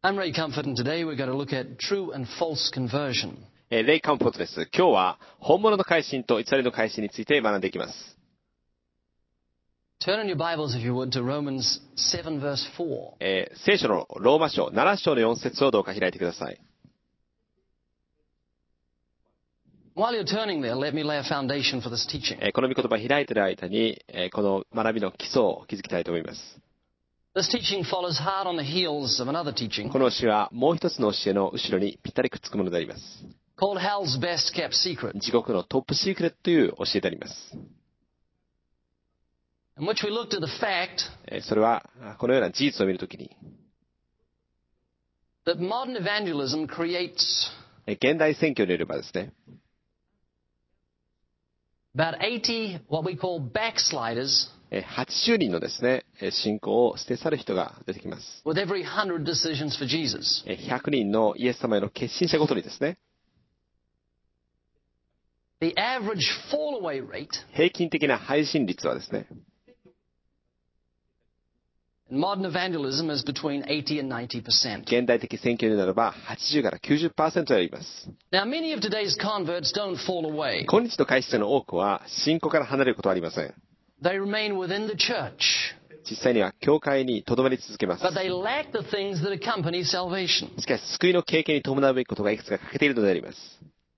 I'm Ray Comfort, and today we're going to look at true and false conversion. レイ・カンフォートです。今日は本物の改心と偽りの改心について学んでいきます。 Turn in your Bibles, if you would, to Romans 7 verse 4. 聖書のローマ書7章の4節をどうか開いてください。 While you're turning there, let me lay a foundation for this teaching. この御言葉を開いている間に、この学びの基礎を築きたいと思います。 This teaching follows hard on the heels of another teaching この教えはもう一つの教えの後ろにぴったりくっつくものであります。 called Hell's Best Kept Secret, 地獄のトップシークレットという教えであります。 in which we looked at the fact それはこのような事実を見るときに、 that modern evangelism creates 現代宣教によればですね、 about 80 what we call backsliders 80人のですね、信仰を捨て去る人が出てきます。 with every 100 decisions for Jesus. 100人のイエス様への決心者ごとにですね、 The average fall away rate 平均的な配信率はですね、 in modern evangelism is between 80 and 90%. 現代的宣教にならば80から 90% であります。 Now, many of today's converts don't fall away. 今日の改心者の多くは信仰から離れることはありません。 They remain within the church, 実際には教会に留まり続けます。 but they lack the things that accompany salvation. しかし救いの経験に伴うべきことがいくつか欠けているのであります。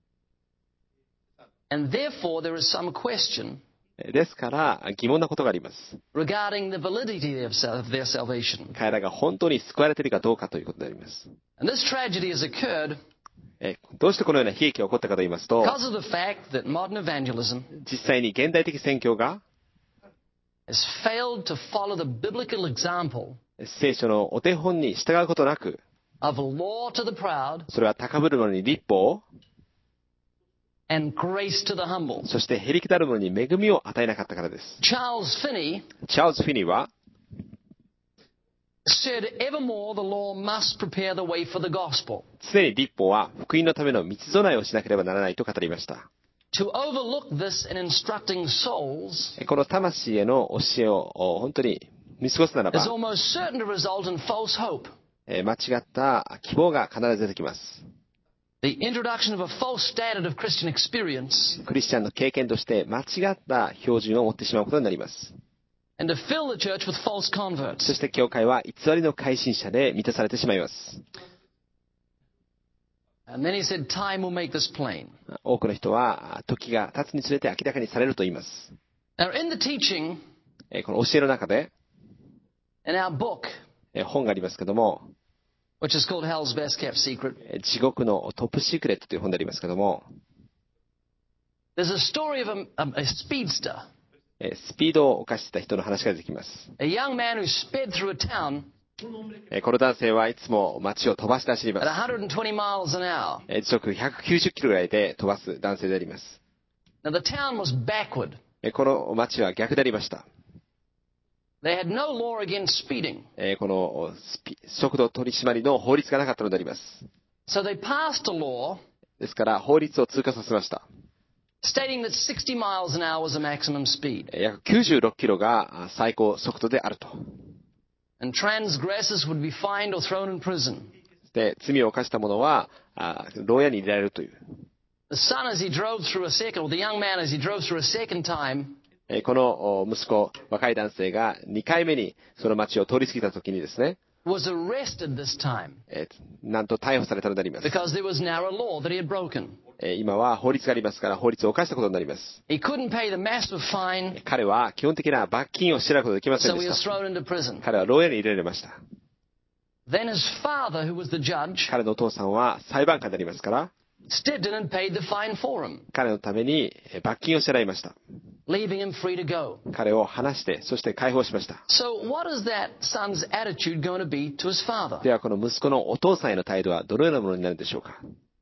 And therefore, there is some question ですから疑問なことがあります。 regarding the validity of their salvation. 彼らが本当に救われているかどうかということであります。 And this tragedy has occurred どうしてこのような悲劇が起こったかと言いますと、 because of the fact that modern evangelism 実際に現代的宣教が has failed to follow the biblical example 聖書のお手本に従うことなく、 of law to the proud それは高ぶる者に律法、 and grace to the humble. そしてへりくだる者に恵みを与えなかったからです。 Charles Finney チャールズ・フィニーは said, evermore the law must prepare the way for the gospel. 常に律法は福音のための道備えをしなければならないと語りました。 To overlook this in instructing souls この魂への教えを本当に見過ごすなら is ば、 almost certain to result in false hope. 間違った希望が必ず出てきます。 The introduction of a false standard of Christian experience クリスチャンの経験として間違った標準を持ってしまうことになります。 and to fill the church with false そ converts. して教会は偽りの改心者で満たされてしまいます。 And then he said, time will make this plain. 多くの人は時が経つにつれて明らかにされると言います。 Now, in the teaching, この教えの中で in our book, 本がありますけども、 which is called Hell's Best Kept Secret, 地獄のトップシークレットという本でありますけども、 there's a story of a speedster, スピードを犯していた人の話が出てきます。 a young man who sped through a town この男性はいつも街を飛ばして走りま at す。 120 miles an hour. 時速190キロぐらいで飛ばす男性であります。 Now, the town was backward. この街は逆でありました。 They had no law against speeding. この速度取り締まりの法律がなかったのであります。 So they passed a law ですから法律を通過させました。 stating that 60 miles an hour was the maximum speed. 約96キロが最高速度であると。 And transgressors would be fined or thrown in prison. で、罪を犯した者は牢屋に入れられるという。 The son, as he drove through a second, or the young man, as he drove through a second time, この息子、若い男性が2回目にその町を通り過ぎた時にですね、 was arrested this time なんと逮捕されたのであります。 because there was now a law that he had broken. 今は法律がありますから法律を犯したことになります。 He couldn't pay the massive fine, 彼は基本的な罰金を支払うことができません so で he し was た。 thrown into prison. 彼は牢屋に入れられました。 Then his father, who was the judge, 彼のお父さんは裁判官でありますから、 stepped in and paid the fine for him, 彼のために罰金を支払いました。 leaving him free to go. 彼を放して、そして解放しました。 So what is that son's attitude going to be to his father? ではこの息子のお父さんへの態度はどのようなものになるでしょうか。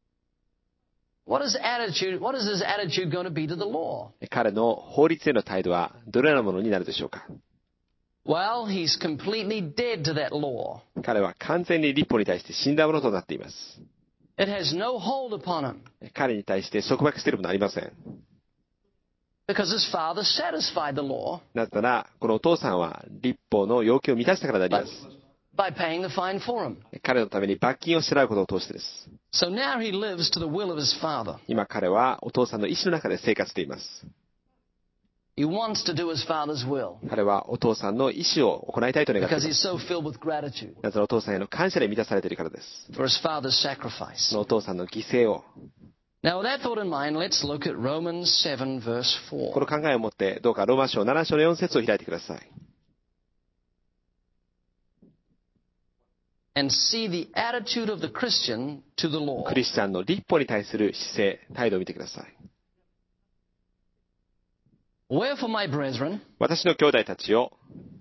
What is his attitude going to be to the law? 彼の法律への態度はどのようなものになるでしょうか。 Well, he's completely dead to that law. 彼は完全に律法に対して死んだものとなっています。 It has no hold upon him 彼に対して束縛しているものはありません。 because his father satisfied the law. なぜなら、このお父さんは律法の要求を満たしたからであります。 by paying the fine for him. 彼のために罰金を支払うことを通してです。 So now he lives to the will of his father. 今彼はお父さんの意志の中で生活しています。 He wants to do his father's will 彼はお父さんの意志を行いたいと願ってい because ま he's す。 so filled with gratitude なぜならお父さんへの感謝で満たされているからです。 for his father's sacrifice. そのお父さんの犠牲を。 Now, with that thought in mind, let's look at Romans 7, verse この 4. 考えを持ってどうかローマ書7章の4節を開いてください。 And see the attitude of the Christian to the law. クリスチャンの立法に対する姿勢、態度を見てください。 Wherefore, my brethren, 私の兄弟たちを、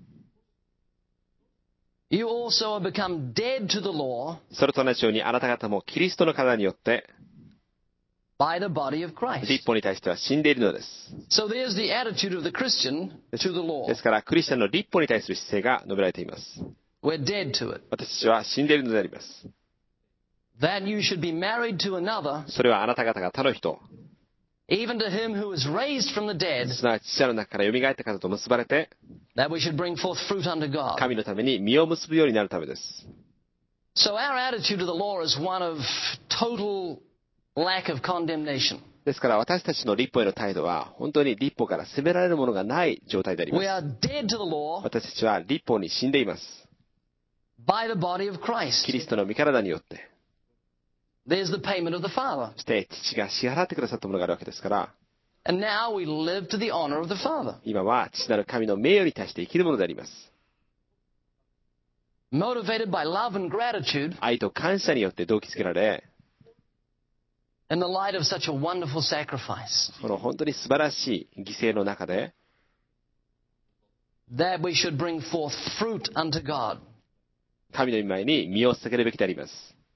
you also have become dead to the law それと同じようにあなた方もキリストの体によって by the body of Christ. 立法に対しては死んでいるのです。 So there's the attitude of the Christian to the law. ですからクリスチャンの立法に対する姿勢が述べられています。 We're dead to it. 私たちは死んでいるのであります。 That you should be married to another, それはあなた方が他の人、 even to him who was raised from the dead, すなわち死者の中から蘇った方と結ばれて、 that we should bring forth fruit unto God. 神のために実を結ぶようになるためです。 So our attitude to the law is one of total lack of condemnation. ですから私たちの立法への態度は本当に立法から責められるものがない状態でありま We す。 are dead to the law 私たちは立法に死んでいます。 by the body of キ Christ. リストの御体によって。 There's the payment of the Father. そして父が支払ってくださったものがあるわけですから、 And now we live to the honor of the Father. 今は父なる神の名誉に対して生きるものであります。 Motivated by love and gratitude 愛と感謝によって動機づけられ、 in the light of such a wonderful sacrifice. この本当に素晴らしい犠牲の中で、 That we should bring forth fruit unto God. 神の御前に身を捧げるべきであります。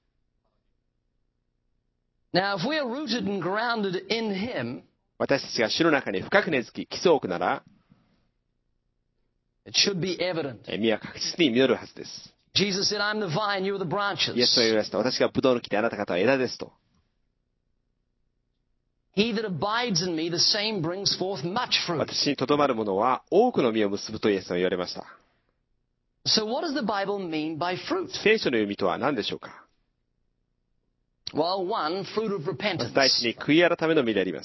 Now, if we are rooted and grounded in Him, 私たちが主の中に深く根付き基礎を置くなら、 it should be evident. 実は確実に実るはずです。 Jesus said, I'm the vine, you are the イエス branches. と言いました。私がブドウの木であなた方は枝ですと。 He that abides in me, the same brings forth much fruit. 私にとどまる者は多くの実を結ぶとイエスは言われました。 So what does the Bible mean by fruit? 聖書の意味とは何でしょうか。 Well, one, fruit of まず repentance. 第一に悔い改めの実であります。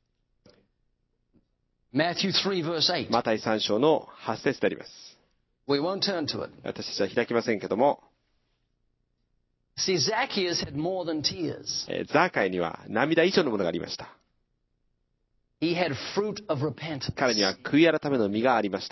Matthew 3, verse 8. マタイ3章の8節であります。 We won't turn to it. 私たちは開きませんけども、 See, Zacchaeus had more than tears. ザーカイには涙以上のものがありました。 He had fruit of repentance. 彼には悔い改めの実がありました。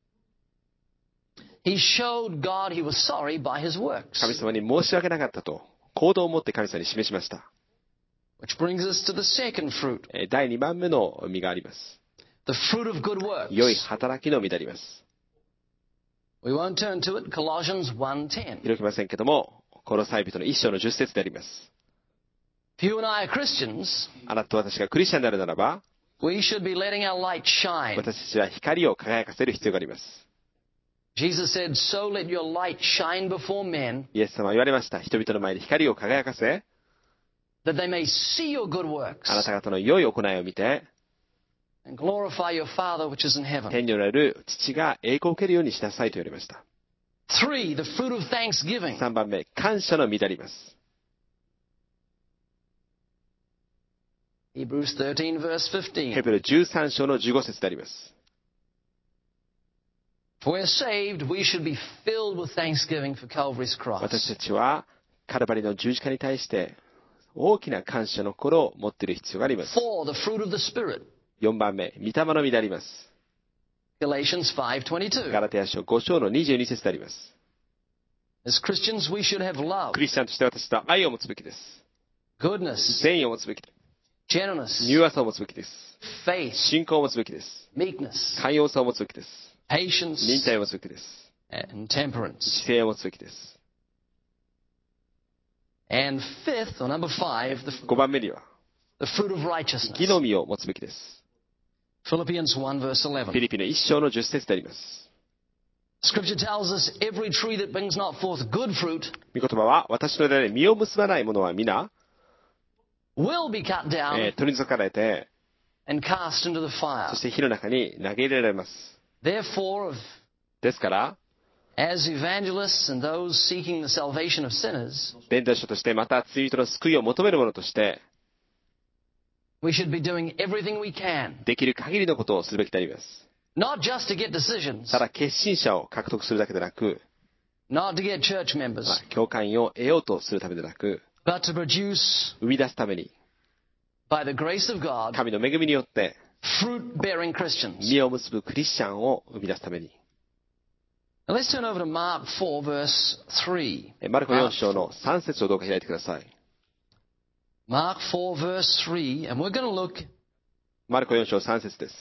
He showed God he was sorry by his works. 神様に申し訳なかったと行動を持って神様に示しました。 Which brings us to the second fruit, 第2番目の実があります。 the fruit of good works. 良い働きの実であります。 We won't turn to it. Colossians 1:10. 開きませんけども、コロサイ人の1章の10節であります。 If you and I are Christians, あなたと私がクリスチャンであるならば、 we should be letting our light shine. 私たちは光を輝かせる必要があります。 Jesus said, so let your light shine before men, イエス様は言われました。人々の前で光を輝かせ、 that they may see your good works あなた方の良い行いを見て、 and glorify your Father which is in heaven. 天におられる父が栄光を受けるようにしなさいと言われました。 3, the fruit of thanksgiving. 3番目、感謝の実であります。 Hebrews 13, verse 15. ヘブル13章の15節であります。 If we're saved, we should be filled with thanksgiving for Calvary's 私 cross. たちはカルバリの十字架に対して大きな感謝の心を持っている必要があります。 4, the fruit of the Spirit. 4番目、御霊の実であります。 Galatians 5:22. ガラテヤ書5章の22節であります。 As Christians, we should have love, クリスチャンとして私と愛を持つべきです。 goodness, 善意を持つべきです。 gentleness, 柔和さを持つべきです。 faith, 信仰を持つべきです。 meekness, 寛容さを持つべきです。 patience, 忍耐を持つべきです。 and temperance. 姿勢を持つべきです。 And fifth, or number 5, 5番目には、 the fruit of righteousness. 義の実を持つべきです。 Philippians 1, verse フィ 11. リピの1章の10節であります。 Scripture tells us every tree that brings not forth good fruit 御言葉は、私の枝で実を結ばないものは皆、 will be cut down 取り除かれて、 and cast into the fire. そして火の中に投げ入れられます。 Therefore, ですから、 as evangelists and those seeking the salvation of sinners, 伝道者としてまた罪人の救いを求める者として、 we should be doing everything we can, できる限りのことをするべきであります。 not just to get decisions, ただ決心者を獲得するだけでなく、 not to get church members, 教会員を得ようとするためでなく、 but to produce, 生み出すために、 by the grace of God, 神の恵みによって、 fruit-bearing Christians. 実を結ぶクリスチャンを生み出すために。 Now let's turn over to Mark 4, verse 3. マルコ4章の3節をどうか開いてください。 Mark 4, verse 3, and we're going to look マルコ4章3節です。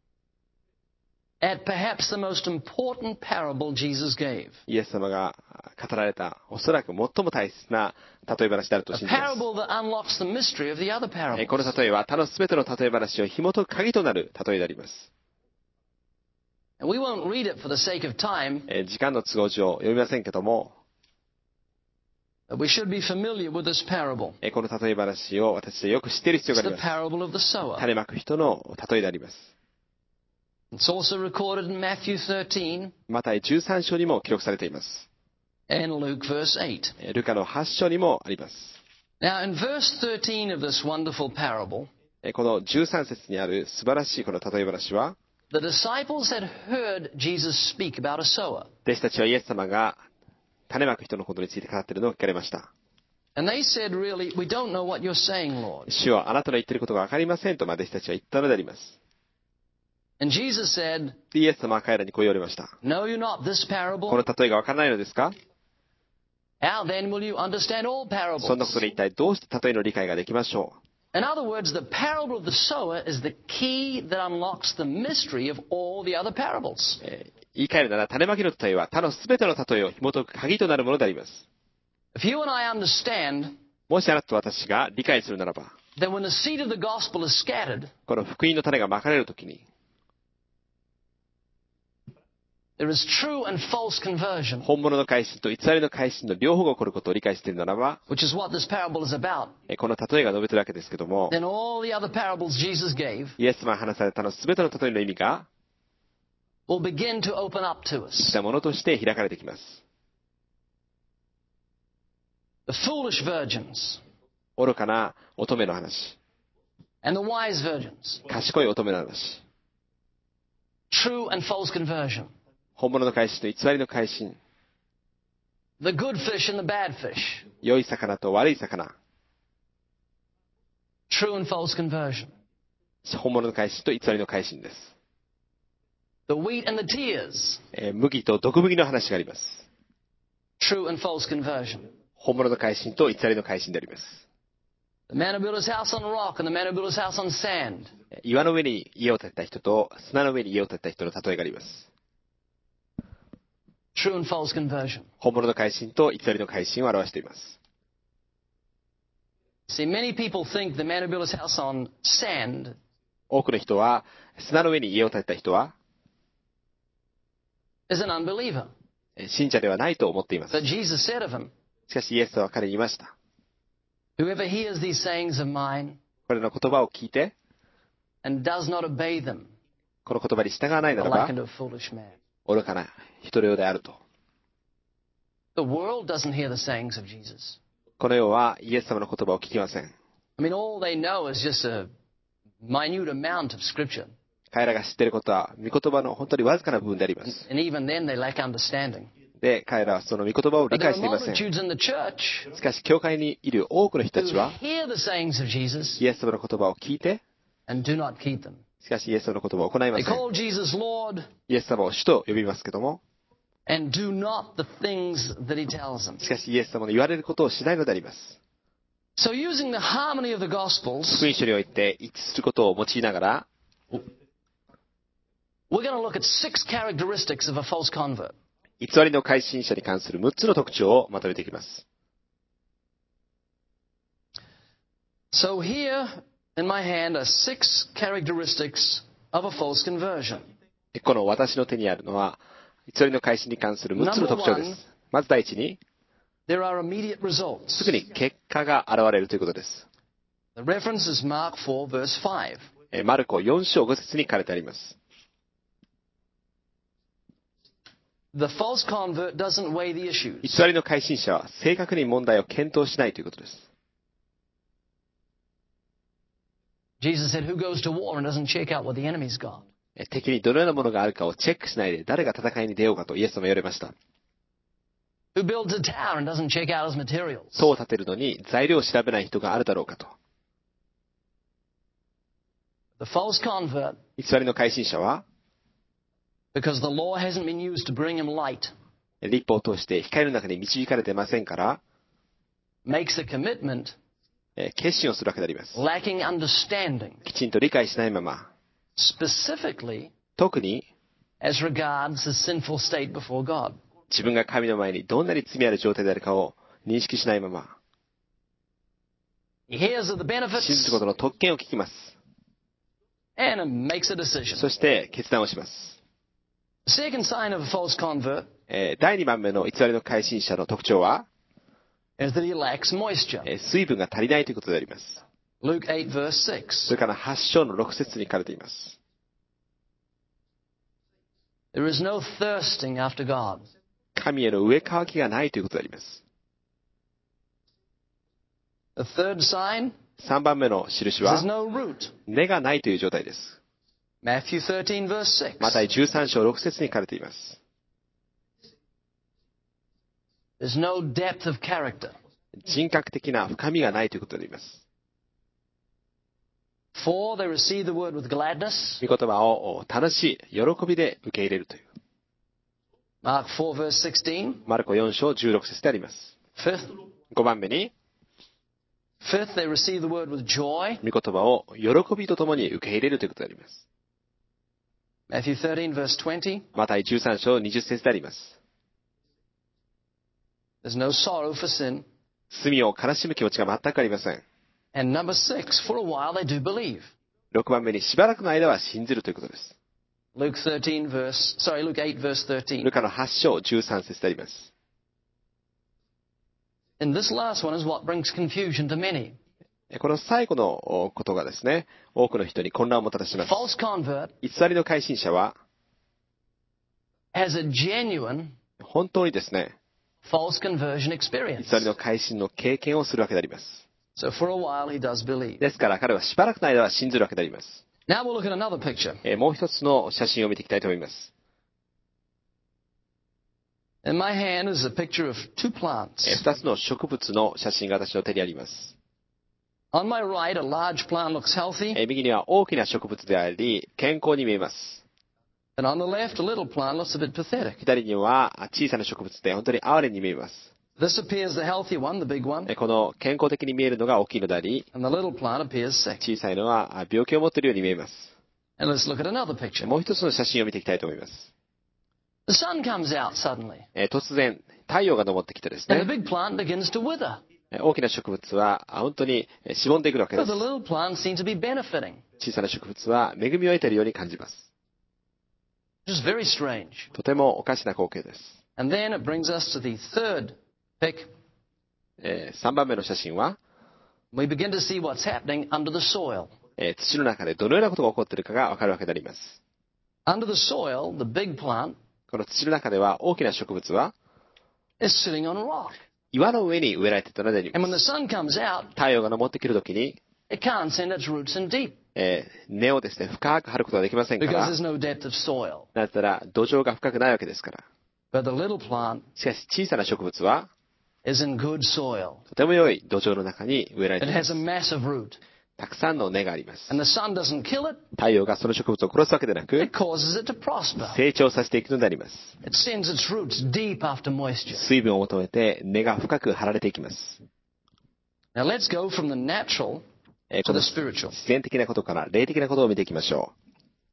at perhaps the most important parable Jesus gave. イエス様が語られた、おそらく最も大切な例え話であると A 信じま parable that unlocks the mystery of the other す。 parables. この例えは他のすべての例え話を紐解く鍵となる例えであります。 And we won't read it for the sake of time, 時間の都合上読みませんけども、 but we should be familiar with this parable. この例え話を私たちはよく知っている必要 It's が the ありま parable of the す。 sower. 種まく人の例えであります。 It's also recorded in Matthew 13 マタイ13章にも記録されています。 and Luke verse 8. ルカの8章にもあります。 Now in verse 13 of this wonderful parable, この13節にある素晴らしいこの例え話は、 the disciples had heard Jesus speak about a sower. 弟子たちはイエス様が種まく人のことについて語っているのを聞かれました。 And they said, really, we don't know what you're saying, Lord. 主はあなたの言っていることがわかりませんと、弟子たちは言ったのであります。 And Jesus said, イエス様は彼らにこう言われました。 know you not this こ parable? の例えがわからないのですか？ How then will you understand all そんなこと parables? で一体どうして例えの理解ができましょ In other words, the parable of the sower is the key that unlocks the mystery of all the other parables. う？言い換えるなら種まきの例えは他のすべての例えを紐解く鍵となるものであります。 If you and I understand もしあなたと私が理解するならば、 that when the seed of the gospel is scattered, この福音の種がまかれるときに、 there is true and false conversion, 本物の改心と偽りの改心の両方が起こることを理解しているならば、 which is what this parable is about. この例えが述べているわけですけども、 Then all the other parables Jesus gave イエス様が話されたのすべての例えの意味が、 will begin to open up to 生き us. たものとして開かれてきます。 The foolish virgins 愚かな乙女の話、 and the wise virgins. 賢い乙女の話、 True and false conversion. 本物の改心と偽りの改心、 The good fish and the bad fish. 良い魚と悪い魚、 True and false conversion. 本物の改心と偽りの改心です。 The wheat and the tears. 麦と毒麦の話があります。 True and false conversion. 本物の改心と偽りの改心であります。 The man who built his house on rock and the man who built his house on sand. 岩の上に家を建てた人と砂の上に家を建てた人の例えがあります。 True and false conversion. 本物の改心と偽りの改心を表しています。 See, many people think the man who built his house on sand 多くの人は砂の上に家を建てた人は is an unbeliever. 信者ではないと思っています。 But Jesus said of him, しかしイエスは彼に言いました。 whoever hears these sayings of mine これの言葉を聞いて、 and does not obey them この言葉に従わないな are らば likened to a foolish man. 愚かな人のようであると。 The world doesn't hear the sayings of Jesus. この世はイエス様の言葉を聞きません。 I mean, all they know is just a minute amount of scripture. 彼らが知っていることは御言葉の本当にわずかな部分であります。 And even then, they lack understanding. で、彼らはその御言葉を But 理 there 解 are していません。 multitudes in the church しかし、教会にいる多くの人 who たちは、 hear the sayings of Jesus イエス様の言葉を聞いて、 and do not keep them. しかしイエス様の言葉を行いま They せん。 call Jesus Lord イエス様を主と呼びますけども、 and do not the things that he tells them. しかしイエス様の言われることをしないのであります。 So using the harmony of the Gospels, 福音書において一致することを用いながら、 we're going to look at 6 characteristics of a false convert. 偽りの改心者に関する6つの特徴をまとめていきます。 So here in my hand are 6 characteristics of a false conversion. この私の手にあるのは、偽りの改心に関する6つの特徴です。まず第一に、 There are immediate results. すぐに結果が現れるということです。 The reference is Mark 4, verse 5. マルコ4章5節に書かれてあります。 The false convert doesn't weigh the issues. 偽りの改心者は正確に問題を検討しないということです。 Jesus said, who goes to war and doesn't check out what the enemy's got? 敵にどのようなものがあるかをチェックしないで誰が戦いに出ようかとイエス様は言われました。 Who builds a tower and doesn't check out his materials? 塔を建てるのに材料を調べない人があるだろうかと。 The false convert, 偽りの改心者は、 because the law hasn't been used to bring him light, 律法を通して光の中に導かれてませんから、 makes a commitment, 決心をするわけであります。 lacking understanding, きちんと理解しないまま、 specifically 特に as regards his sinful state before God. 自分が神の前にどんなに罪ある状態であるかを認識しないまま、 He hears of the 信じるこ benefits との特権を聞きます。 and makes a decision. そして決断をします。 The second sign of a false convert 第2番目の偽りの改心者の特徴は、 is that he lacks moisture. 水分が足りないということであります。 Luke 8 verse 6. それから8章の6節に書かれています。 There is no thirsting after God. 神への上渇きがないということであります。 The third sign 3番目の印 is は there's no root. 根がないという状態です。 Matthew 13 verse 6. マタイ13章6節に書かれています。 There's no depth of character. 人格的な深みがないということであります。 4. They receive the word with gladness. 御言葉を楽しい、喜びで受け入れるという。 Mark 4 verse 16. マルコ4章16節であります。 Fifth, 5番目に、 they receive the word with joy. 御言葉を喜びとともに受け入れるということであります。 Matthew 13 verse 20. マタイ13章20節であります。 There's no sorrow for sin. 罪を悲しむ気持ちが全くありません。 And number 6, for a while they do believe. 6番目にしばらくの間は信ずるということです。 Luke 8 verse 13. ルカの8章13節であります。 And this last one is what brings confusion to many. この最後のことがですね、多くの人に混乱をもたらします。 False convert 偽りの改心者は、 has a genuine 本当にですね、 false conversion experience. 偽りの改心の経験をするわけであります。 So for a while he does believe. ですから彼はしばらくの間は信ずるわけであります。 Now we'll look at another picture. もう一つの写真を見ていきたいと思います。 In my hand is a picture of two plants. 二つの植物の写真が私の手にあります。 On my right, a large plant looks healthy. 右には大きな植物であり、健康に見えます。 And on the left, a little plant looks a bit pathetic. 左には小さな植物で本当に哀れに見えます。 This appears the healthy one, the big one. この健康的に見えるのが大きいのであり、 And the little plant appears sick. 小さいのは病気を持っているように見えます。 And let's look at another picture. もう一つの写真を見ていきたいと思います。 The sun comes out suddenly. 突然、太陽が昇ってきてです And the ね、 big plant begins to wither. 大きな植物は本当にしぼんでいくわけで But す。 the little plant seems to be benefiting. 小さな植物は恵みを得ているように感じます。 Which is very strange. とてもおかしな光景です。 And then it brings us to the third pic. 3番目の写真は、 We begin to see what's happening under the soil. 土の中でどのようなことが起こっているかがわかるわけであります。 Under the soil, the big plant この土の中では大きな植物は is sitting on a rock. 岩の上に植えられていたのであり And ま when す。 the sun comes out, 太陽が昇ってくるときに、 it can't send its roots in deep 根をですね、深く張ることができませんか because ら、 there's no depth of soil. なぜなら土壌が深くないわけですから。 But the little plant しかし小さな植物は is in good soil. とても良い土壌の中に植えられて It いま has す a。massive root. たくさんの根があります。 And the sun doesn't kill it, 太陽がその植物を殺すわけでなく、 it causes it to prosper. 成長させていくのであります。 It sends its roots deep after moisture. 水分を求めて根が深く張られていきます。 Now let's go from the natural こ to の the spiritual. 自然的なことから霊的なことを見ていきましょ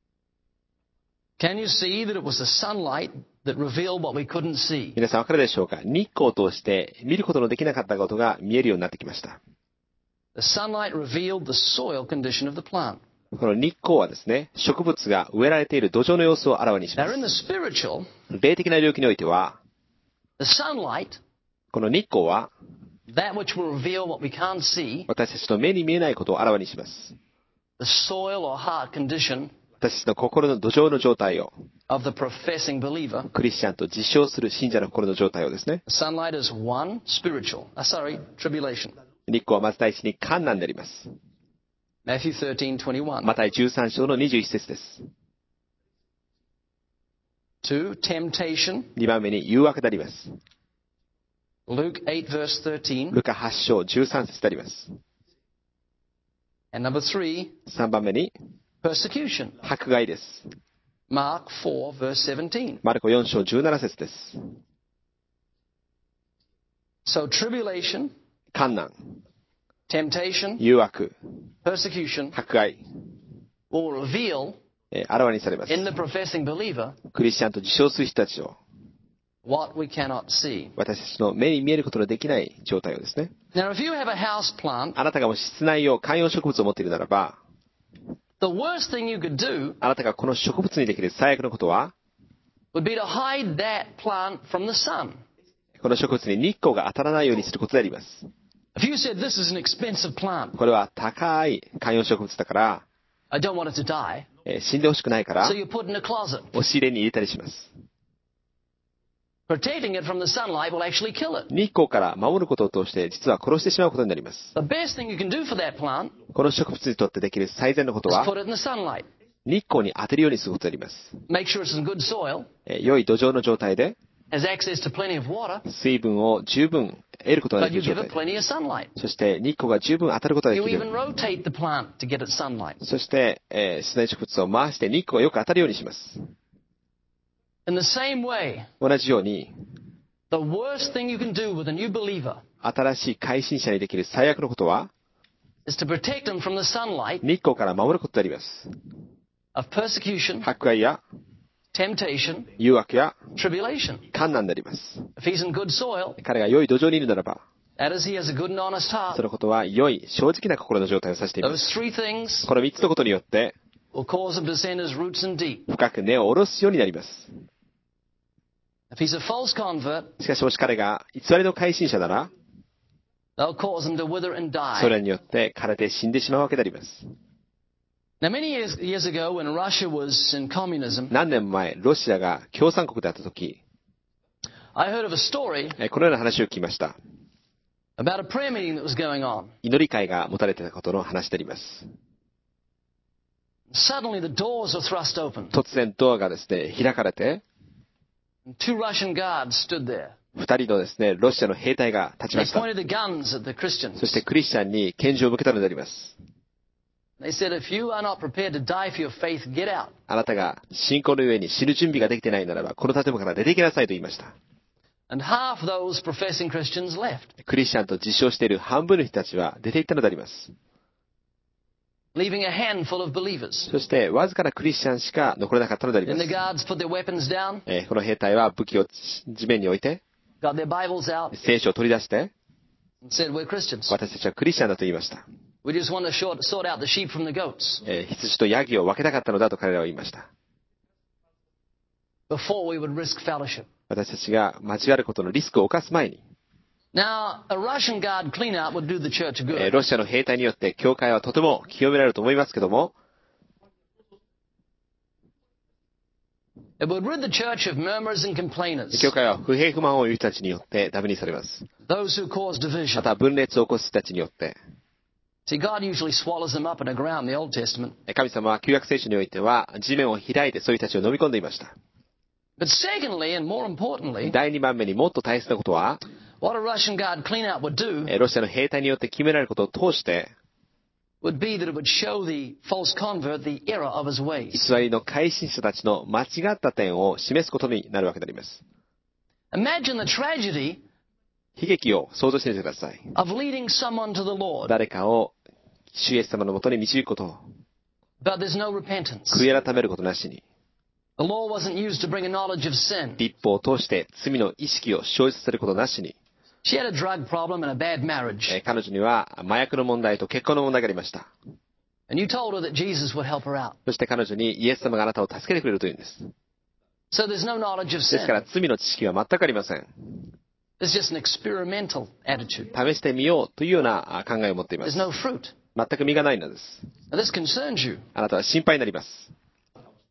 Can you see that it was the sunlight that revealed what we couldn't う。 see? 皆さんわかるでしょうか？日光を通して見ることのできなかったことが見えるようになってきました。 The sunlight revealed the soil condition of the plant. この日光はですね、植物が植えられている土壌の様子をあらわにしま Now in the す。 spiritual, 霊的な領域においては、 the sunlight, この日光は that which will reveal what we can't see, 私たちの目に見えないことをあらわにします。 the soil or heart condition, 私たちの心の土壌の状態を、 of the professing believer. クリスチャンと自称する信者の心の状態をですね。 Sunlight is one, tribulation. 日光はまず第一に困難であります。 Matthew 13:21. マタイ13章の21節です。 2, temptation. 2番目に誘惑であります。 Luke 8 verse 13. ルカ8章13節であります。 And number 3, 3番目に persecution. 迫害です。 Mark 4 verse 17. マルコ4章17節です。 So tribulation, 困難、 temptation, 誘惑、 persecution 迫害、 will reveal あらわにされます。 in the professing believer クリスチャンと自称する人たちを what we cannot see. 私たちの目に見えることのできない状態をですね。 Now, if you have a house plant, あなたがもし室内用観葉植物を持っているならば、 the worst thing you could do あなたがこの植物にできる最悪のことは、 would be to hide that plant from the sun. この植物に日光が当たらないようにすることであります。 If you said this is an expensive plant, これは高い観葉植物だから、 I don't want it to die, 死んでほしくないから so you put it in a closet. 押し入れに入れたりします。 Protecting it from the sunlight will actually kill it. 日光から守ることを通して実は殺してしまうことになります。 The best thing you can do for that plant この植物にとってできる最善のこと is は put it in the sunlight. 日光に当てるようにすることであります。 Make sure it's in good soil, 良い土壌の状態で has access to plenty of water, 水分を十分得ることがで but き you る状 give it 態。 plenty of sunlight. そして日光が十分当たることがで You き even る。 rotate the plant to get its sunlight. そして室内植物を回して日光がよく当たるようにします。 In the same way, 同じように the worst thing you can do with a new believer 新しい改心者にできる最悪のことは is to protect them from the sunlight 日光から守ることであります。 of persecution, 迫害や temptation, 誘惑や tribulation. 困難であります。 If he's in good soil, 彼が良い土壌にいるならば、 that is, he has a good and honest そ heart. のことは良い正直な心の状態を指していま Those す。 three things この3つのことによって will cause him to send his roots in deep. 深く根を下ろすようになります。 If he's a false convert, しかしもし彼が偽りの改心者なら、 they'll cause him to wither and そ die. れによって枯れて死んでしまうわけであります。 Now, many years ago, when Russia was in communism, 何年も前、ロシアが共産国であった時、 I heard of a story このような話を聞きました。 about a prayer meeting that was going on. 祈り会が持たれていたことの話であります。 Suddenly, the doors were thrust open. 突然ドアがですね、開かれて、 And two Russian guards stood there. 二人のですね、ロシアの兵隊が立ち They ました。 pointed the guns at the Christians. そしてクリスチャンに拳銃を向けたのであります。 They said, if you are not prepared to die for your faith, get out. あなたが信仰の上に死ぬ準備ができていないならば、この建物から出て行きなさいと言いました。 And half those professing Christians left, クリスチャンと自称している半分の人たちは出て行ったのであります。 leaving a handful of believers. そしてわずかなクリスチャンしか残れなかったのであり Then ま the す。 guards put their weapons down, この兵隊は武器を地面に置いて、 got their Bibles out, 聖書を取り出して、 and said, we're Christians. 私たちはクリスチャンだと言いました。 We just want to sort out the sheep from the goats 羊とヤギを分けたかったのだと彼らは言いました。 before we would risk fellowship. 私たちが交わることのリスクを冒す前に、 Now, a Russian guard clean-out would do the church good. ロシアの兵隊によって教会はとても清められると思いますけども、 It would rid the church of murmurs and complainers, 教会は不平不満を言う人たちによってダメにされます。 those who cause ま division. た分裂を起こす人たちによって、 See, God usually swallows them up in the ground in the Old Testament. 神様は旧約聖書においては地面を開いてそういう人たちを飲み込んでいました。 But secondly, and more importantly, 第2番目にもっと大切なことは、 what a Russian guard clean-out would do ロシアの兵隊によって決められることを通して、 would be that it would show the false convert the error of his ways. 偽りの改心者たちの間違った点を示すことになるわけであります。 Imagine the tragedy 悲劇を想像してみてください。 of leading someone to the Lord, 誰かを主イエス様のもとに導くことを、 but there's no repentance. 悔い改めることなしに、 The law wasn't used to bring a knowledge of sin. 立法を通して罪の意識を生じさせることなしに、 She had a drug problem and a bad marriage. 彼女には麻薬の問題と結婚の問題がありました。 And you told her that Jesus would help her out. そして彼女にイエス様があなたを助けてくれるというんです。 So there's no knowledge of ですから sin. 罪の知識は全くありません。 It's just an experimental attitude. 試してみようというような考えを持っていま There's す。 no fruit. 全く実がないのです。 Now this concerns you. あなたは心配になります。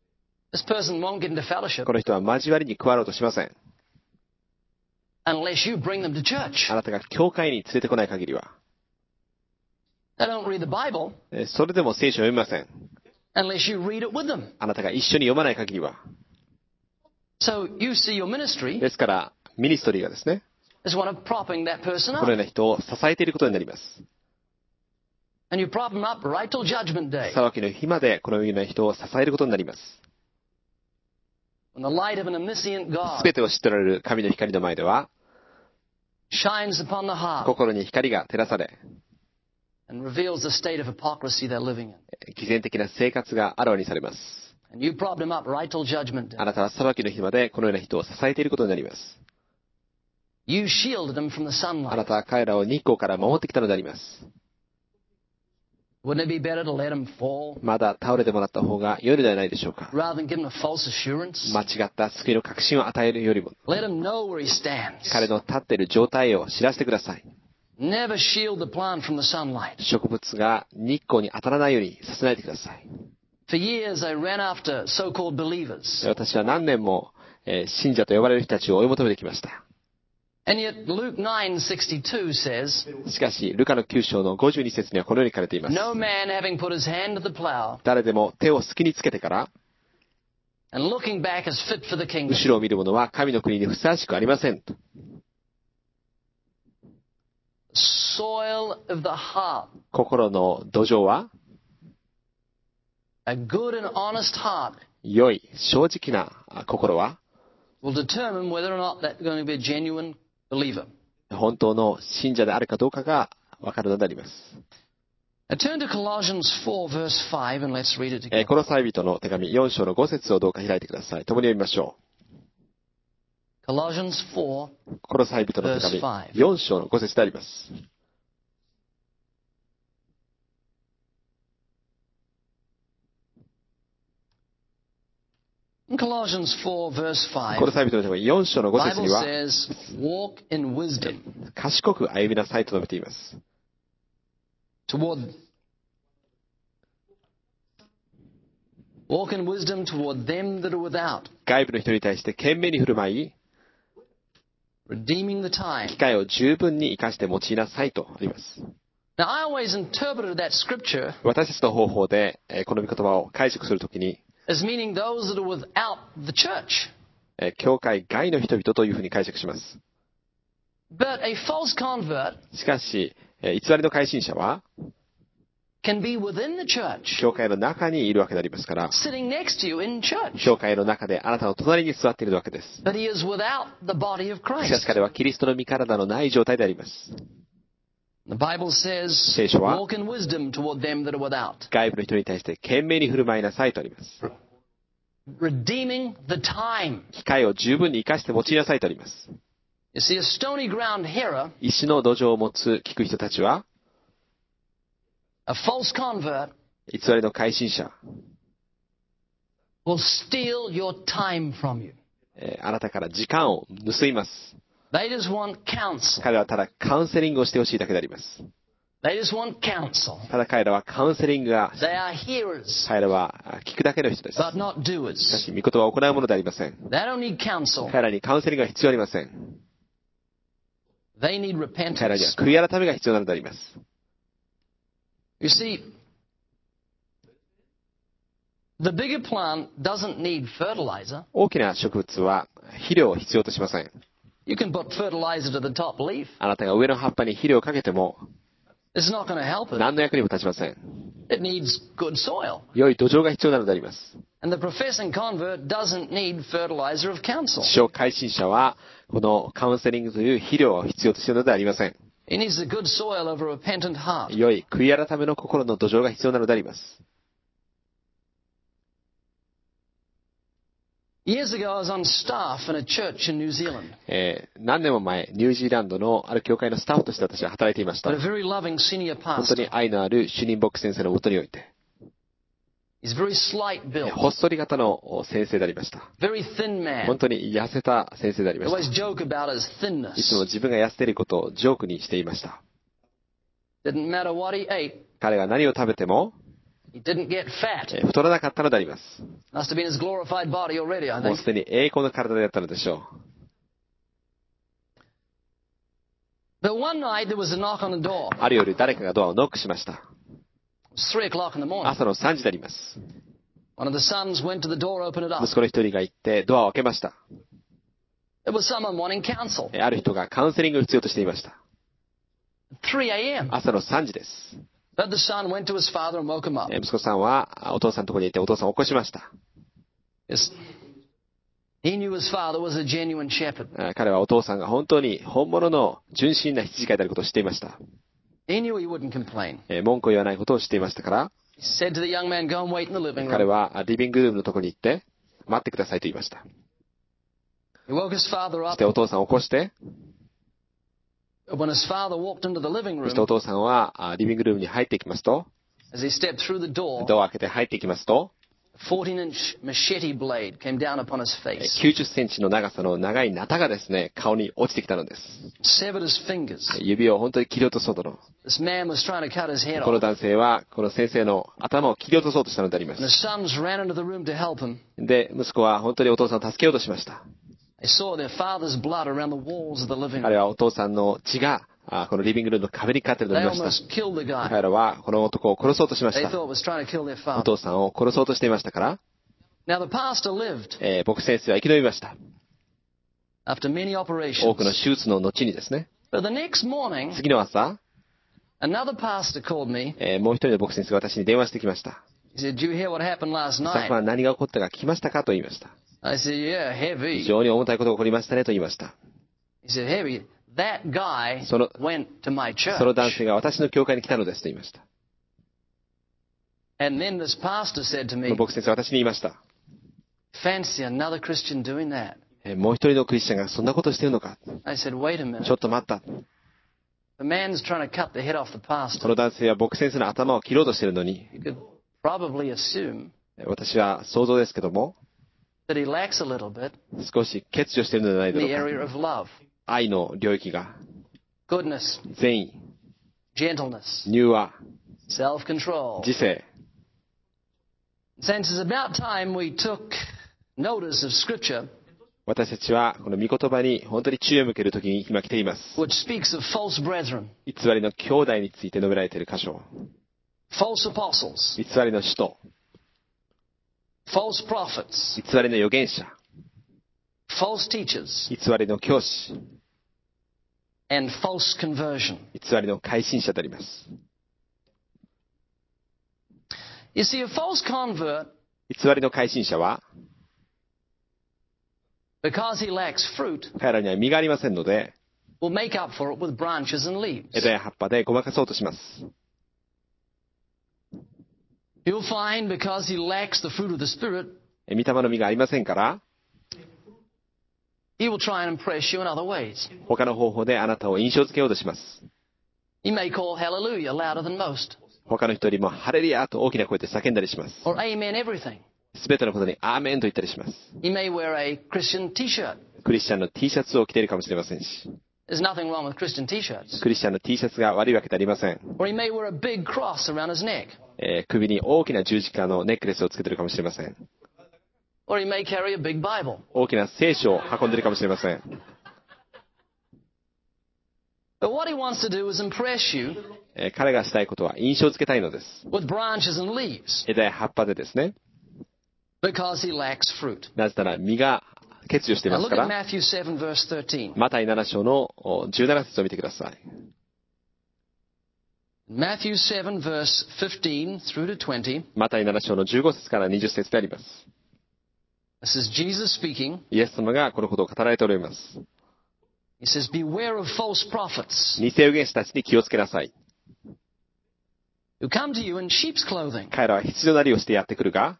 This person won't get into fellowship この人は交わりに加わろうとしません。 unless you bring them to church. あなたが教会に連れてこない限りは。 They don't read the Bible それでも聖書を読みません。 unless you read it with them. あなたが一緒に読まない限りは。 So you see your ministry ですから、ミニストリーがですね、 as one of propping that person このよう up. な人を支えていることになります。 And you prop them up right till Judgment Day. 裁きの日までこのような人を支えることになります。 When the light of an omniscient す God べてを知っておられる神の光の前では、 shines upon the heart 心に光が照らされ、 and reveals the state of hypocrisy they're living in. 偽善的な生活があらわにされます。 And you prop them up right till Judgment あ Day. なたは裁きの日までこのような人を支えていることになります。 You shielded them from the あな sunlight. たは彼らを日光から守ってきたのであります。 Wouldn't it be better to let them fall まだ倒れてもらった方が良いのではないでしょうか。 rather than give them a false assurance? 間違った救いの確信を与えるよりも、 Let him know where he stands. 彼の立っている状態を知らせてください。 Never shield the plant from the sunlight. 植物が日光に当たらないようにさせないでください。 For years I ran after so-called believers. 私は何年も信者と呼ばれる人たちを追い求めてきました。 And yet Luke 9:62 says, しかし、ルカの9章の52節にはこのように書かれています。 No man having put his hand to the plow 誰でも手を隙につけてから、 and looking back is fit for the kingdom. 後ろを見る者は神の国にふさわしくありませんと。 Soil of the heart. 心の土壌は、 A good and honest heart 良い、正直な心は、 will determine whether or not that's going to be a genuine believer. 本当の信者であるかどうかがわかるのであります。 Now turn to Colossians 4 verse 5 and let's read it コ together. ロサイ人の手紙4章の5節をどうか開いてください。共に読みましょ Colossians 4. う。コロサイ人の手紙 Verse 5 4章の5節であります。 In Colossians 4 verse 5, コロサイ人の手紙4章の the 5節 Bible には、 says, walk in wisdom 賢く歩みなさいと述べています。 toward them that are without, 外部の人に対して懸命に振る舞い、 redeeming the time. 機会を十分に生かして用いなさいとあります。 Now I always interpreted that scripture 私たちの方法で、この御言葉を解釈するときに、 as meaning those that are without the church. 教会外の人々というふうに解釈します。 But a false convert しかし、偽りの改心者は、 can be within the church, 教会の中にいるわけでありますから、 sitting next to you in church. 教会の中であなたの隣に座っているわけです。 But he is without the body of しかし Christ. 彼はキリストの身体のない状態であります。 The Bible says, 聖書は walk in wisdom toward them that are without, 外部の人に対して懸命に振る舞いなさいとあります。 redeeming the time. 機会を十分に生かして用いなさいとあります。 You see, a stony ground hearer, 石の土壌を持つ聞く人たちは、 a false convert, 偽りの改心者、 will steal your time from you. あなたから時間を盗みます。 They just want counsel. 彼らはただカウンセリングをしてほしいだけであります。 They just want counsel. ただ彼らはカウンセリングが、 They are hearers, 彼らは聞くだけの人です。 but not しか doers. し、御言葉を行うものでありません。 They don't need counsel. 彼らにカウンセリングが必要ありません。 They need 彼らには repentance. 悔い改めが必要なのであります。 You see, the bigger plant doesn't need fertilizer. 大きな植物は肥料を必要としません。 You can put fertilizer to the top leaf. あなたが上の葉っぱに肥料をかけても It's not going to help it. 何の役にも立ちません。 It needs good soil. 良い土壌が必要なのであります。 And the professing convert doesn't need fertilizer of counsel. 自称改心者はこのカウンセリングという肥料を必要としているのではありません。 He needs a good soil of a repentant heart. 良い悔い改めの心の土壌が必要なのであります。 Years ago, I was on staff in a church in New Zealand. 何年も前、ニュージーランドのある教会のスタッフとして私は働いていました。 But a very loving senior 本当に pastor. 愛のある主任牧師先生のもとにおいて、 He's very slight built, ほっそり型の先生でありました。 very thin 本 man. 当に痩せた先生でありま Always し joke about his た。い thinness. つも自分が痩せていることをジョークにしていました。 Didn't matter what he ate, 彼が何を食べても、 He didn't get fat. 太らなかったのであります。 Must have been his glorified body already, I もう think. すでに栄光の体であったのでしょ But one night there was a knock on the door. う。ある夜誰かがドアをノックしました。 It was 3 o'clock in the morning. 朝の3時であります。 One of the sons went to the door, opened it up. 息子の一人が行ってドアを開けました。 It was someone wanting counsel. ある人がカウンセリングを必要としていました。 3 a.m. 朝の3時です。 But the son went to his father and woke him up. 息子さんはお父さんのところに行ってお父さんを起こしました。 Yes. He knew his father was a genuine shepherd. 彼はお父さんが本当に本物の純真な羊飼いであることを知っていました。 He knew he wouldn't complain. 文句を言わないことを知っていましたから、 He said to the young man, "Go and wait in the living 彼 room." はリビングルームのところに行って待ってくださいと言いました。 He woke his father そし up. てお父さんを起こして、 When his father walked into the living そしてお room, 父さんはリビングルームに入っていきますと、 as he stepped through the door, ドアを開けて入っていきますと、 a 14-inch machete blade came down upon his face, 90センチの長さの長いナタがですね、顔に落ちてきたのです。 severed his fingers. 指を本当に切り落とそうとの。 This man was trying to cut his head この off. 男性はこの先生の頭を切り落とそうとしたのでありま And the す。 sons ran into the room to help him. で、息子は本当にお父さんを助けようとしました。 They saw their father's blood around the walls of the living 彼 room. はお父さんの血がこのリビングルームの壁にかかっているのを They 見ました。 almost killed the guy. 彼らはこの男を殺そうとしまし They た。 thought it was trying to kill their お father. 父さんを殺そうとしていましたから、 Now the pastor lived 牧師先生は生き延びました。 after many 多 operations. くの手術の後にですね。 But the next morning, 次の朝、 another pastor called me. もう一人の牧師先生が私に電話してきました。 He said, "Did you hear what happened last 昨 night?" 晩何が起こったか聞きましたかと言いました。 I said, "Yeah, 非 heavy." 常に重たいことが起こりましたねと言いました。 He said, "Heavy. That guy その went to my その男 church." 性が私の教会に来たのですと言いました。 And then this pastor said to この me, 牧師先生は私に言いました。 "Fancy another Christian doing that." もう一人のクリスチャンがそんなことをしているのか。 I said, "Wait a ちょ minute. っと待った。 The man's trying to cut the head off the こ pastor. の男性は牧師先生の頭を切ろうとしているのに、 You could probably assume 私は想像ですけども、 that he lacks a little bit 少し欠如しているのではない in だ the ろう area か。 of love, 愛の領域が、 goodness, 善意、 gentleness, 柔和、 self-control. 自制。 Since it's about time we took notice of Scripture, 私たちはこの御言葉に本当に注意を向けるときに今来ています。 which speaks of false brethren, 偽りの兄弟について述べられている箇所。 false apostles, 偽りの使徒、 false prophets, 偽りの預言者、 false teachers, 偽りの教師、 and false conversion. 偽りの改心者であります。 You see, a false convert, 偽りの改心者は、 because he lacks fruit, 彼らには実がありませんので、 will make up for it with branches and leaves. 枝や葉っぱでごまかそうとします。 You'll find because he lacks the fruit of the Spirit, 御霊の実がありませんから、 he will try and impress you in other ways. 他の方法であなたを印象付けようとします。 He may call hallelujah louder than most, 他の人よりもハレルヤと大きな声で叫んだりします。 or amen everything. すべてのことにアーメンと言ったりします。 He may wear a Christian t-shirt. クリスチャンの T シャツを着ているかもしれませんし、 There's nothing wrong with Christian t-shirts. クリスチャンの T シャツが悪いわけではありません。 Or he may wear a big cross around his neck. 首に大きな十字架のネックレスをつけているかもしれません。 Or he may carry a big Bible. 大きな聖書を運んでいるかもしれません。 But what he wants to do is impress you 彼がしたいことは印象付けたいのです。 with branches and leaves 枝や葉っぱでですね。 because he lacks fruit. なぜなら実が欠如してい Now ます look か at ら、 Matthew 7 verse 13. マタイ7章の17節を見てください。 Matthew 7 verse 15 through to 20. マタイ7章の15節から20節であります。 This is Jesus speaking. イエス様がこのことを語られております。 He says, "Beware of false prophets 偽預言者たちに気をつけなさい。 who come to you in sheep's clothing, 彼らは羊のなりをしてやってくるが、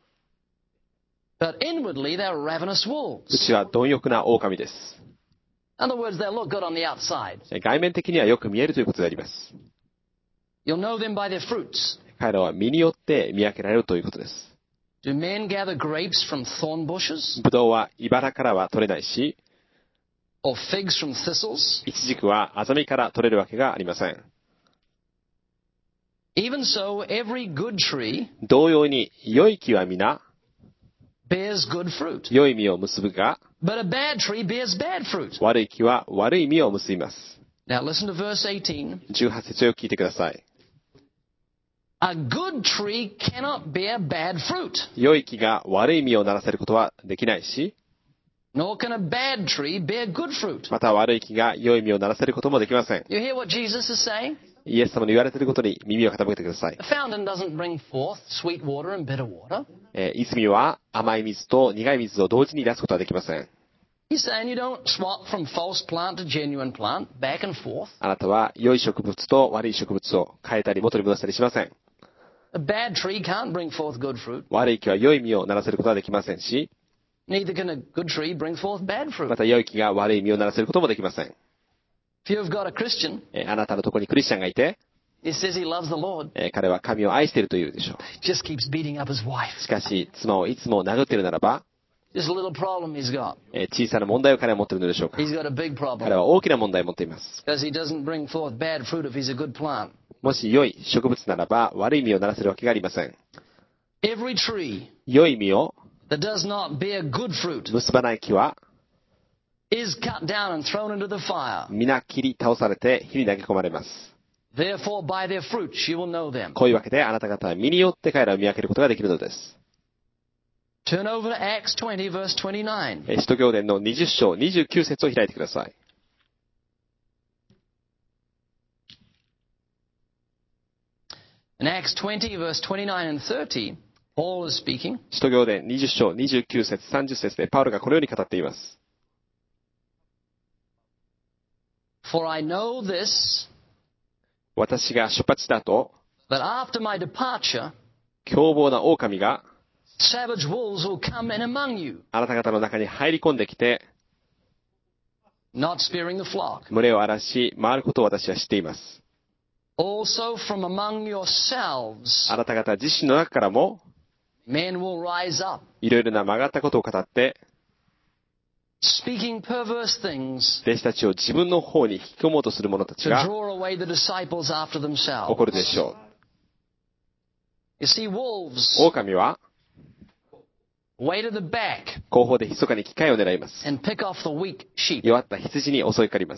but inwardly they're ravenous う wolves." ちは貪欲な狼です。 In other words, they'll look good on the outside. 外面的にはよく見えるということであります。 You'll know them by their fruits. 彼らは実によって見分けられるということです。 Do men gather grapes from thorn bushes ブドウは茨からは取れないし、 or figs from thistles? イチジクはアザミから取れるわけがありません。 Even so, every good tree 同様に、良い木は皆、 bears good fruit, 良い実を結ぶが、 but a bad tree bears bad fruit. 悪い木は悪い実を結びます。 Now listen to verse 18. 18節をよく聞いてください。 A good tree cannot bear bad fruit, 良い木が悪い実をならせることはできないし、 nor can a bad tree bear good fruit. また悪い木が良い実をならせることもできません。 You hear what Jesus is saying? イエス様の言われていることに耳を傾けてください。 A fountain doesn't bring forth sweet water and bitter water. 泉は甘い水と苦い水を同時に出すことはできません。 He's saying you don't swap from false plant to genuine plant, back and forth. あなたは良い植物と悪い植物を変えたり元に戻したりしません。 A bad tree can't bring forth good fruit. 悪い木は良い実をならせることはできませんし、 Neither can a good tree bring forth bad ま fruit. た良い木が悪い実をならせることもできません。 If you've got a Christian, あなたのところにクリスチャンがいて、 he says he loves the Lord, 彼は神を愛していると言うでしょう。 he just keeps beating up his wife. しかし、妻をいつも殴っているならば、 Just a little problem he's got. 小さな問題を彼は持っているのでしょうか。 He's got a big 彼 problem は大きな問題を持っています。 because he doesn't bring forth bad fruit if he's a good plant. もし良い植物ならば悪い実をならせるわけがありません。 Every tree 良い実を that does not bear good fruit 結ばない木は is cut down and thrown into the fire. 皆切り倒されて火に投げ込まれます。 Therefore, by their fruits you will know them. こういうわけであなた方は実によって彼らを見分けることができるのです。 Turn over to Acts 20, verse 29. 使徒行伝の20章29節を開いてください。 In Acts 20, verse 29 and 30, Paul is speaking. 使徒行伝20章29節30節でパウロがこのように語っています。 For I know this, 私が出発した後、 that after my departure, 凶暴な狼が savage wolves will come in among you, あなた方の中に入り込んできて、 not sparing the flock. 群れを荒らし回ることを私は知っています。 Also from among yourselves, あなた方自身の中からも、 men will rise up, いろいろな曲がったことを語って、 speaking perverse things, 弟子たちを自分の方に引き込もうとする者たち to が draw away the disciples after 起 themselves. こるでしょ You see, wolves う。狼は wait at the back 後方で密かに機会を狙います。 and pick off the weak sheep. 弱った羊に襲いかかります。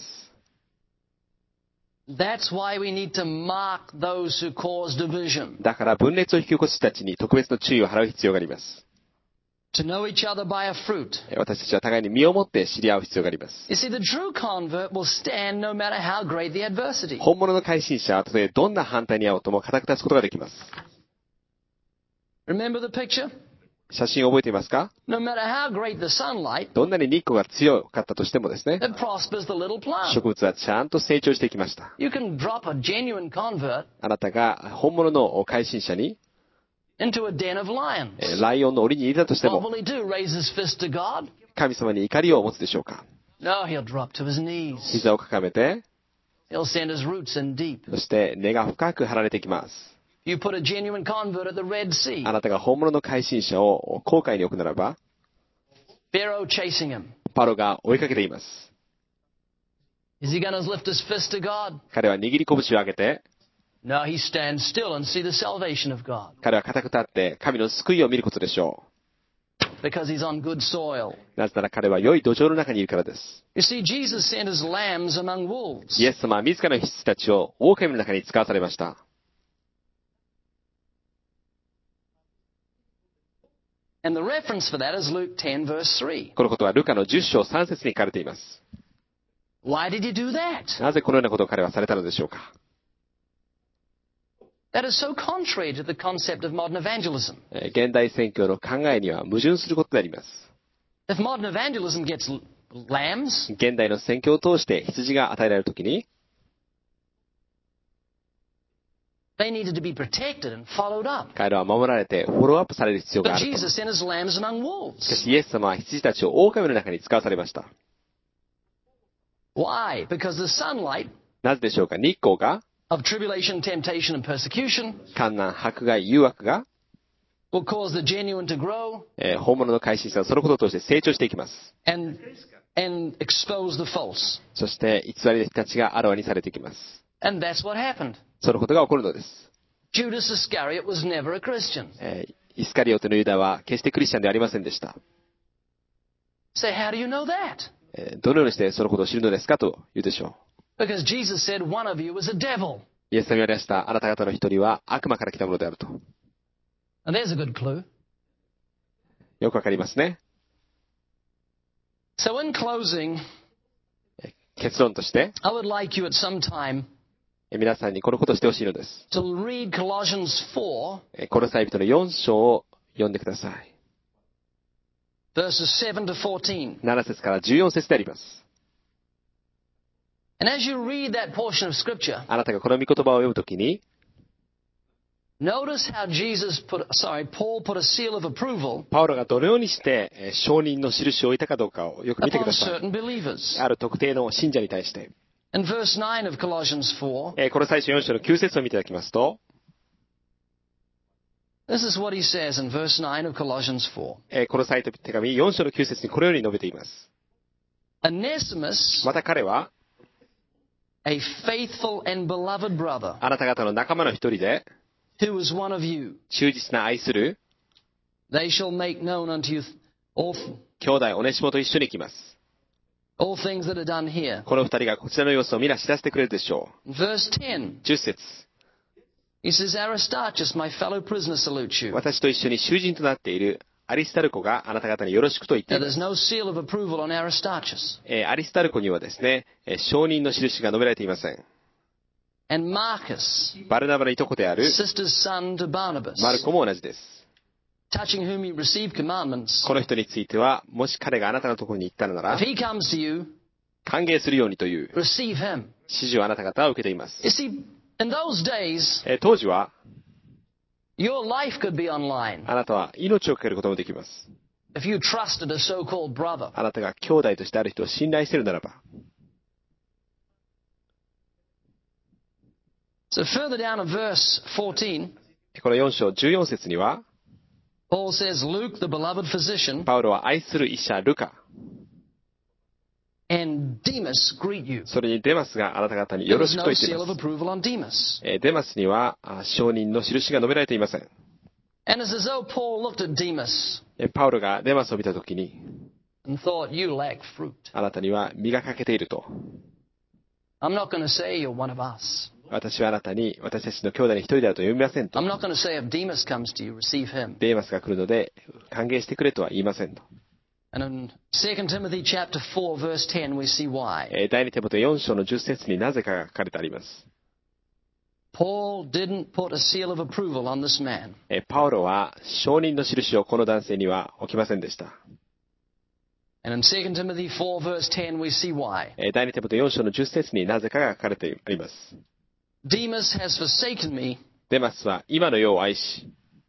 That's why we need to mark those who cause division, だから分裂を引き起こす人たちに特別の注意を払う必要があります。 to know each other by a fruit. 私たちは互いに身をもって知り合う必要があります。 You see, the true convert will stand no matter how great the adversity. 本物の改心者はたとえどんな反対に遭おうとも固く立つことができます。 Remember the picture? 写真を覚えていますか？ No matter how great the sunlight, どんなに日光が強かったとしてもですね、 it prospers the little plant. 植物はちゃんと成長していきました。 You can drop a genuine convert あなたが本物の改心者に into a den of lions. ライオンの檻に入れたとして What も will he do? Raise his fist to God? 神様に怒りを持つでしょうか？ No, he'll drop to his knees. 膝をかがめて、 He'll send his roots in deep. そして根が深く張られていきます。 You put a genuine convert at the Red Sea. あなたが本物の改心者を航海に置くならば、 Pharaoh chasing him. パロが追いかけています。 Is he going to lift his fist to God? 彼は握り拳を上げて、 No, he stands still and see the salvation of God 彼は固く立って神の救いを見ることでしょ because he's on good soil. う。なぜなら彼は良い土壌の中にいるからです。 You see, Jesus sent his lambs among wolves. イエス様は自らの羊たちを狼の中に使わされました。 And the reference for that is Luke 10, verse 3. このことはルカの10章3節に書かれています。 Why did he do that? なぜこのようなことを彼はされたのでしょうか？ That is so contrary to the concept of modern evangelism. 現代宣教の考えには矛盾することであります。 If modern evangelism gets lambs, 現代の宣教を通して羊が与えられるときに、 they needed to be protected and followed up. 彼らは守られてフォローアップされる必要が But あると。 Jesus sent his lambs among しか wolves. しイエス様は羊たちを狼の中に使わされました。 Why? Because the sunlight なぜでしょうか？日光が of tribulation, temptation, and persecution 艱難、迫害、誘惑が、 will cause the genuine to grow 本物の改心者はそのことを通して成長していきます。 and expose the false. そして偽りの人たちがあらわにされていきます。 And that's what happened. そのことが起こるのです。 Judas Iscariot was never a Christian. イスカリオテのユダは決してクリスチャンではありませんでした。 Say, how do you know that? どのようにしてそのことを知るのですかと言うでしょう。 Because Jesus said one of you is a devil. イエス様が言われました。あなた方の一人は悪魔から来たものであると。 And there's a good clue. よくわかりますね。 So in closing, 結論として、 I would like you at some time 皆さんにこのことをしてほしいのです。 to read Colossians 4, コロサイ人の4章を読んでください。 verses 7 to 14. 7節から14節であります。 And as you read that portion of Scripture, あなたがこの御言葉を読むときに、 notice how Paul put a seal of approval パウロがどのようにして承認の印を置いたかどうかをよく見てく upon ださい。 certain believers. ある特定の信者に対して。 In verse 9 of Colossians 4, この最初4章の9節を見ていただきますと、 this is what he says in verse 9 of Colossians 4. この最初の手紙4章の9節にこのように述べています。 Onesimus, また彼は、 a faithful and beloved brother, あなた方の仲間の一人で、 who is one of you, 忠実な愛する they shall make known unto you all, 兄弟オネシモと一緒に行きます。 all things that are done here. この二人がこちらの様子を皆知らせてくれるでしょ Verse 10, う。10節。 he says, Aristarchus, my fellow prisoner, salutes you. 私と一緒に囚人となっているアリスタルコがあなた方によろしくと言ってい Now, ます there's。no seal of approval on Aristarchus. アリスタルコにはですね、承認の印が述べられていません。 And Marcus, バルナバのいとこである sister's son to Barnabas, マルコも同じです。 touching whom you received commandments. この人については、もし彼があなたのところに行ったのなら If、he comes to you, 歓迎するようにという receive him. 指示をあなた方は受けています。 You see, in those days, 当時は、 your life could be online あなたは命をかけることもできます。 if you trusted a so-called brother. あなたが兄弟としてある人を信頼しているならば。 So further down in verse 14, この4章14節には、 Paul says, Luke, the beloved physician, パウロは愛する医者ルカ、 and Demas greet you. それにデマスがあなた方に There よろ was しくと no 言ってい seal ま of す。 approval on Demas. デマスには承認の印が述べられていません。 And it's as though Paul looked at Demas パウロがデマスを見たときに、 and thought, you lack fruit. あなたには実が欠けていると。 I'm not going to say you're one of us. 私はあなたに、私たちの兄弟に一人であると読みませんと。 I'm not going to say if Demas comes to you, receive him. デーマスが来るので、歓迎してくれとは言いませんと。 And in 2 Timothy chapter 4, verse 10, we see why. 第2テモテ4章の10節になぜかが書かれてあります。 Paul didn't put a seal of approval on this man. パウロは承認の印をこの男性には置きませんでした。 And in 2 Timothy 4, verse 10, we see why. 第2テモテ4章の10節になぜかが書かれてあります。 Demas has forsaken me, デマスは今の世を愛し、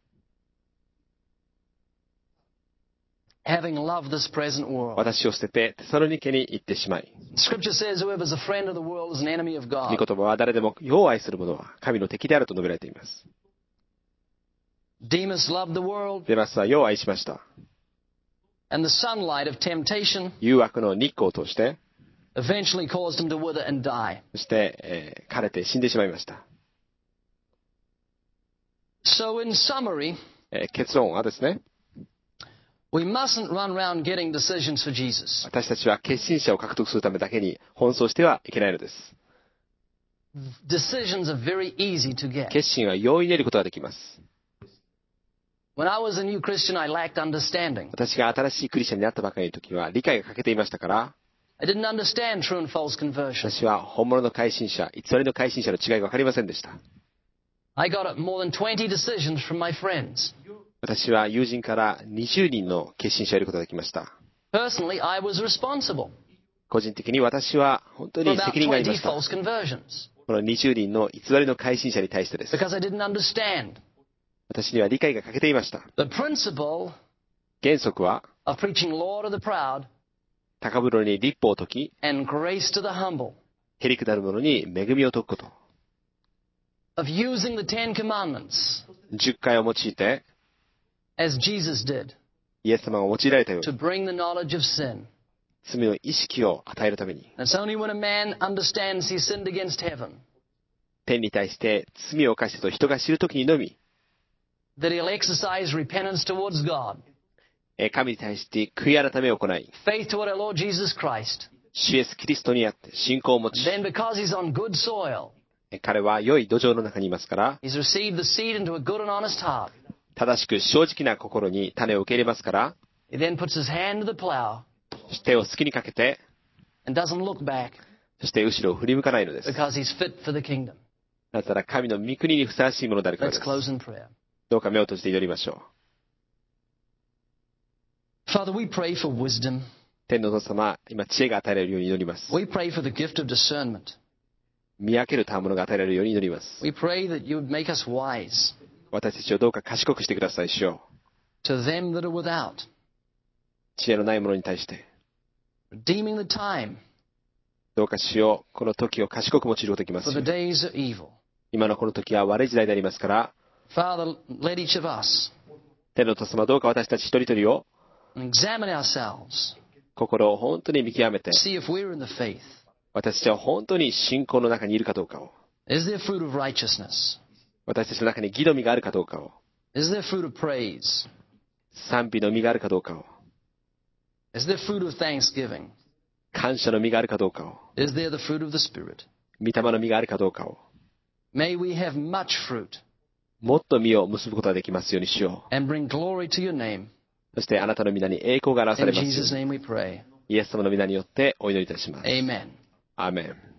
having loved this present world. 私を捨ててテサロニケに行ってしまい。 Scripture says whoever is a friend of the world is an enemy of 御 God. 言葉は誰でも世を愛する者は神の敵であると述べられています。 Demas loved the world デマスは世を愛しました。 and the sunlight of temptation 誘惑の日光を通して、 eventually caused him to wither and die. そして、枯れて死んでしまいました。 So in summary, 結論はですね、 we mustn't run around getting decisions for Jesus. 私たちは決心者を獲得するためだけに奔走してはいけないのです。 Decisions are very easy to get. 決心は容易に得ることができます。 When I was a new Christian, I lacked understanding. 私が新しいクリスチャンになったばかりの時は理解が欠けていましたから、 I didn't understand true and false conversion. 私は本物の改心者、偽りの改心者の違いが分かりませんでした。 I got up more than 20 decisions from my friends. 私は友人から20人の決心者を得ることができました。 Personally, I was responsible 個人的に私は本当 for に about 責任がありま 20 した。 false conversions この20人の偽りの改心者に対してです。 because I didn't understand 私には理解が欠けていました。 the principle 原則は、 of preaching law to the proud 高ぶるに立法を解き、 and grace to the humble, へりくだる者に恵みを解くこと。 of using the Ten Commandments 10回を用いて、 as Jesus did イエス様が用いられたよう to に、 bring the knowledge of sin. 罪の意識を与えるために、 It's only when a man understands he sinned against heaven 天に対して罪を犯したと人が知るときにのみ、 that he'll exercise repentance towards God, 神に対して悔い改めを行い、 faith toward our Lord Jesus Christ. 主イエスキリストにあって信仰を持ち、 Then because he's on good soil, 彼は良い土壌の中にいますから、 he's received the seed into a good and honest heart. 正しく正直な心に種を受け入れますから、 He then puts his hand to the plow 手を好きにかけて、 and doesn't look back そして後ろを振り向かないのです。 because he's fit for the kingdom. なぜなら神の御国にふさわしいものであるから Let's です。 close in prayer. どうか目を閉じて祈りましょう。 Father, we pray for wisdom. 天のお父様、今知恵が与えられるように祈ります。 We pray for the gift of discernment. 見分ける賜物が与えられるように祈ります。 We pray that you would make us wise 私たちをどうか賢くしてください、主よ。 to them that are without, 知恵のない者に対して、 redeeming the time, どうか主よ、この時を賢く用いることできます for よ the うに。 days are evil. 今のこの時は悪い時代でありますから、 Father, let each of us 天のお父様、どうか私たち一人一人を examine ourselves, 心を本当に見極めて、 see if we're in the faith. 私たちは本当に信仰の中にいるかどうかを、 Is there fruit of righteousness? 私たちの中に義の実があるかどうかを、 Is there fruit of praise? 賛美の実があるかどうかを、 Is there fruit of thanksgiving? 感謝の実があるかどうかを、 Is there the fruit of the Spirit? 御霊の実があるかどうかを、 May we have much fruit もっと実を結ぶことができますようにしよう。 and bring glory to your name. そしてあなたの皆に栄光が表さ In れますよ Jesus' うに。 name we pray. イエス様の皆によってお祈りいたします。 Amen. アーメン。